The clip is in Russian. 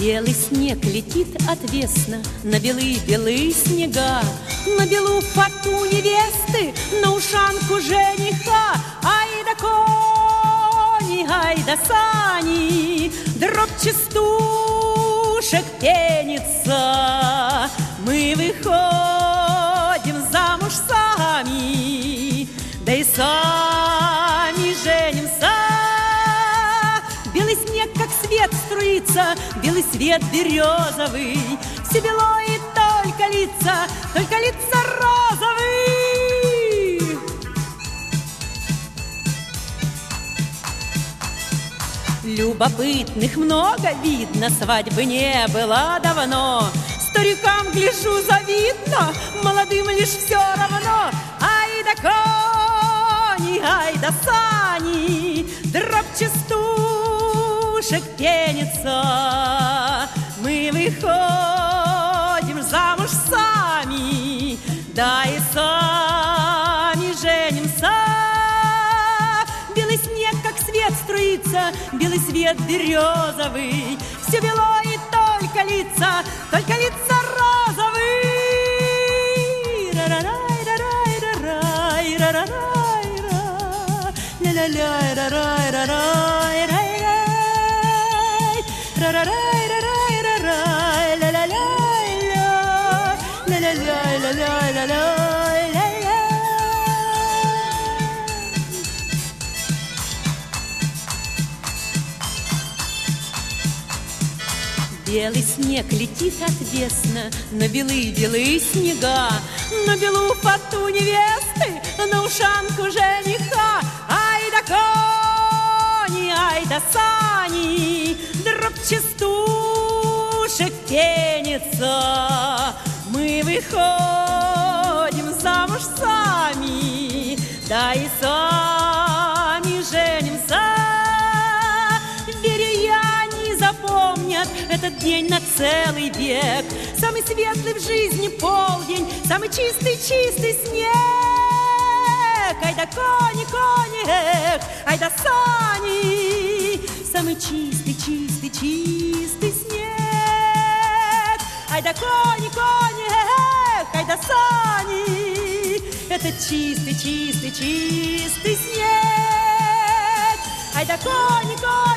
Белый снег летит отвесно на белые-белые снега, на белую фату невесты, на ушанку жениха. Ай да кони, ай да сани, дробь частушек пенится. Мы выходим замуж сами, да и сами женимся. Белый снег, как свет, струится, белый свет березовый. Все бело и только лица розовые. Любопытных много видно, свадьбы не было давно. Старикам, гляжу, завидно, молодым лишь все равно. Ай да кони, ай да сани, дробь частушек пенится. Мы выходим замуж сами, да и сами женимся. Белый снег, как свет, струится, белый свет березовый. Все бело и только лица розовые. Белый снег летит отвесно на белые-белые снега, на белую фату невесты, на ушанку жениха. Ай да кони, ай да сани, дробь частушек пенится. Мы выходим замуж сами, да и сами женимся. Запомнят этот день на целый век. Самый светлый в жизни полдень, самый чистый снег. Ай да кони, эх, ай да сани, самый чистый снег. Ай да кони, эх, ай да сани, это чистый снег. Ай да кони,